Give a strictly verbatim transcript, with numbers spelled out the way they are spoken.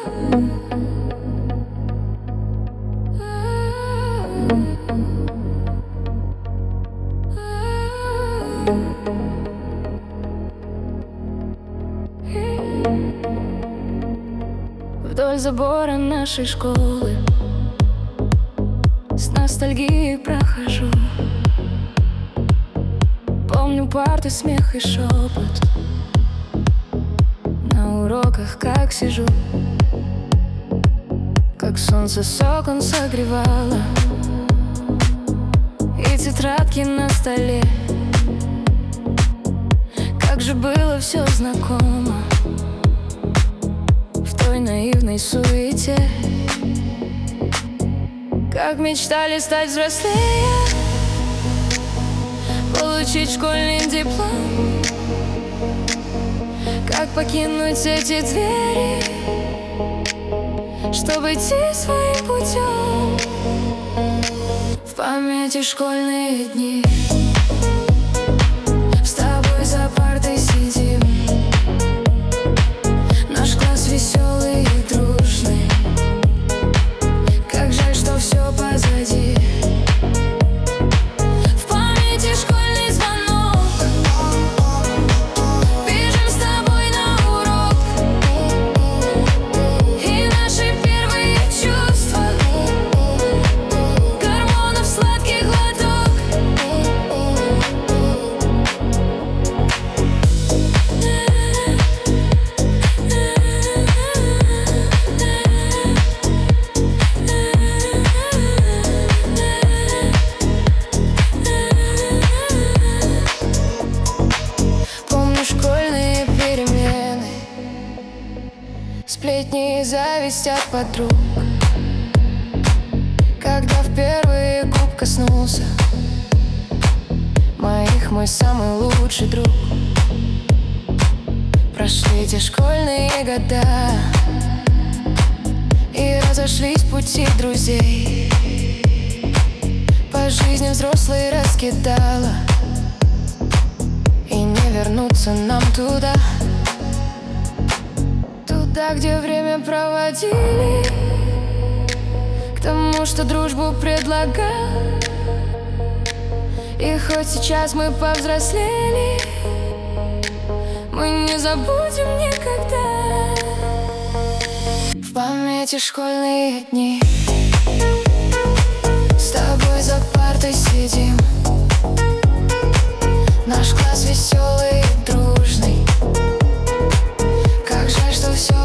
Вдоль забора нашей школы с ностальгией прохожу. Помню парты, смех и шепот. На уроках как сижу, как солнце с окон согревало, и тетрадки на столе. Как же было все знакомо в той наивной суете. Как мечтали стать взрослее, получить школьный диплом. Как покинуть эти двери, чтобы идти своим путем. В памяти школьные дни, с тобой за партой сидим. Наш класс веселый и дружный. Как жаль, что все позади. В памяти школьный звонок. Бежим с тобой на урок. И наши первые чувства, гормонов сладкий глоток. Школьные перемены, сплетни и зависть от подруг. Когда впервые губ коснулся моих мой самый лучший друг. Прошли те школьные года, и разошлись пути друзей. По жизни взрослый раскидала, и не вернуться нам туда. Туда, где время проводили, к тому, что дружбу предлагал. И хоть сейчас мы повзрослели, мы не забудем никогда. В памяти школьные дни, с тобой за партой сидим. Наш класс веселый и дружный. Как жаль, что все